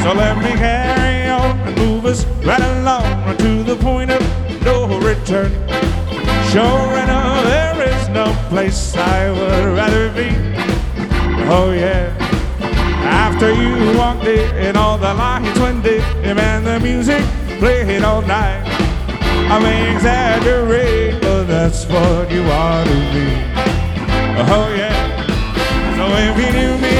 So let me carry on and move us right along to the point of no return. Sure enough, there is no place I would rather be. Oh yeah. After you walked in all the lights went dim and the music played all night. I may exaggerate, but that's what you ought to be. Oh yeah. So if you knew me